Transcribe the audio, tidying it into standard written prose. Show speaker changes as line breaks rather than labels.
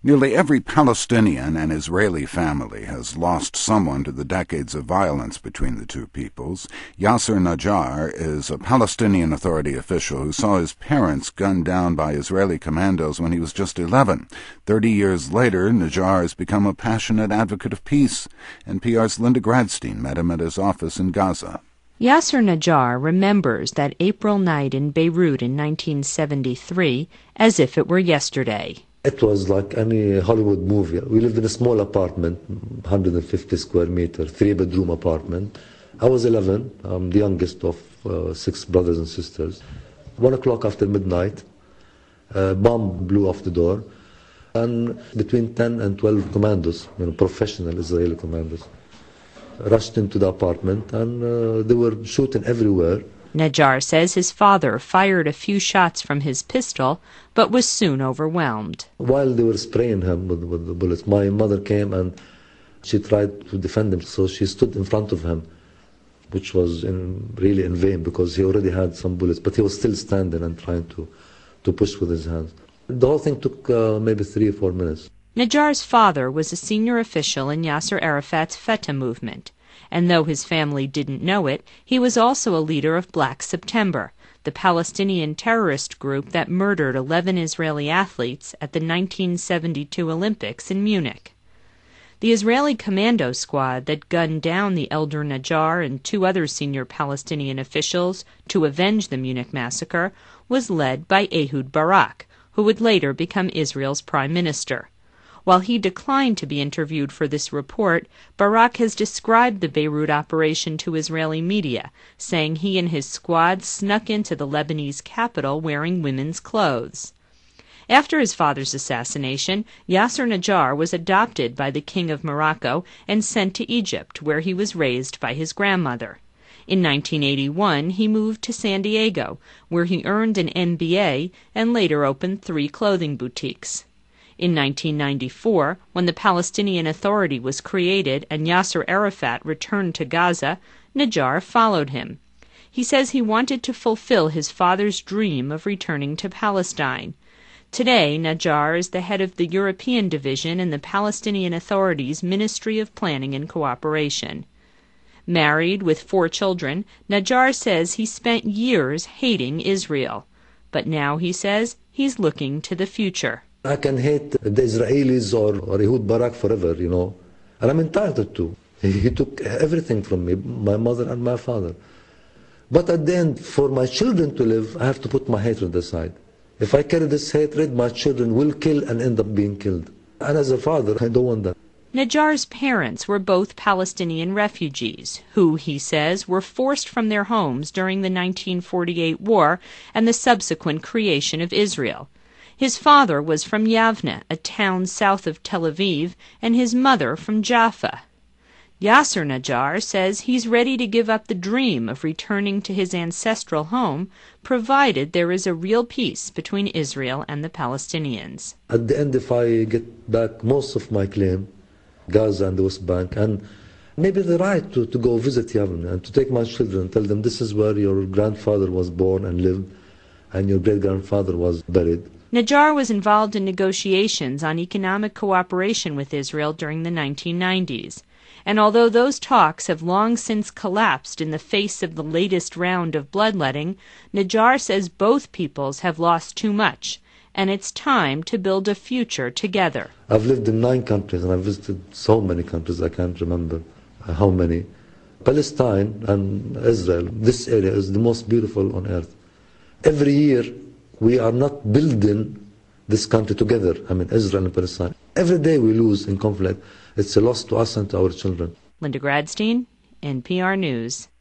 Nearly every Palestinian and Israeli family has lost someone to the decades of violence between the two peoples. Yasser Najjar is a Palestinian Authority official who saw his parents gunned down by Israeli commandos when he was just 11. 30 years later, Najjar has become a passionate advocate of peace. NPR's Linda Gradstein met him at his office in Gaza.
Yasser Najjar remembers that April night in Beirut in 1973 as if it were yesterday.
It was like any Hollywood movie. We lived in a small apartment, 150 square meter, 3-bedroom apartment. I was 11. I'm the youngest of 6 brothers and sisters. 1 o'clock after midnight, a bomb blew off the door. And between 10 and 12 commandos, professional Israeli commandos, rushed into the apartment, and they were shooting everywhere.
Najjar says his father fired a few shots from his pistol, but was soon overwhelmed.
While they were spraying him with the bullets, my mother came and she tried to defend him, so she stood in front of him, which was really in vain because he already had some bullets, but he was still standing and trying to push with his hands. The whole thing took maybe 3 or 4 minutes.
Najjar's father was a senior official in Yasser Arafat's Fatah movement. And though his family didn't know it, he was also a leader of Black September, the Palestinian terrorist group that murdered 11 Israeli athletes at the 1972 Olympics in Munich. The Israeli commando squad that gunned down the elder Najjar and 2 other senior Palestinian officials to avenge the Munich massacre was led by Ehud Barak, who would later become Israel's prime minister. While he declined to be interviewed for this report, Barak has described the Beirut operation to Israeli media, saying he and his squad snuck into the Lebanese capital wearing women's clothes. After his father's assassination, Yasser Najjar was adopted by the King of Morocco and sent to Egypt, where he was raised by his grandmother. In 1981, he moved to San Diego, where he earned an MBA and later opened 3 clothing boutiques. In 1994, when the Palestinian Authority was created and Yasser Arafat returned to Gaza, Najjar followed him. He says he wanted to fulfill his father's dream of returning to Palestine. Today, Najjar is the head of the European division in the Palestinian Authority's Ministry of Planning and Cooperation. Married with 4 children, Najjar says he spent years hating Israel. But now, he says, he's looking to the future.
I can hate the Israelis or Ehud Barak forever, and I'm entitled to. He took everything from me, my mother and my father. But at the end, for my children to live, I have to put my hatred aside. If I carry this hatred, my children will kill and end up being killed. And as a father, I don't want that.
Najjar's parents were both Palestinian refugees who, he says, were forced from their homes during the 1948 war and the subsequent creation of Israel. His father was from Yavne, a town south of Tel Aviv, and his mother from Jaffa. Yasser Najjar says he's ready to give up the dream of returning to his ancestral home, provided there is a real peace between Israel and the Palestinians.
At the end, if I get back most of my claim, Gaza and the West Bank, and maybe the right to go visit Yavne and to take my children and tell them this is where your grandfather was born and lived, and your great-grandfather was buried.
Najjar was involved in negotiations on economic cooperation with Israel during the 1990s. And although those talks have long since collapsed in the face of the latest round of bloodletting, Najjar says both peoples have lost too much, and it's time to build a future together.
I've lived in 9 countries, and I've visited so many countries I can't remember how many. Palestine and Israel, this area is the most beautiful on earth. Every year, we are not building this country together, Israel and Palestine. Every day we lose in conflict. It's a loss to us and to our children.
Linda Gradstein, NPR News.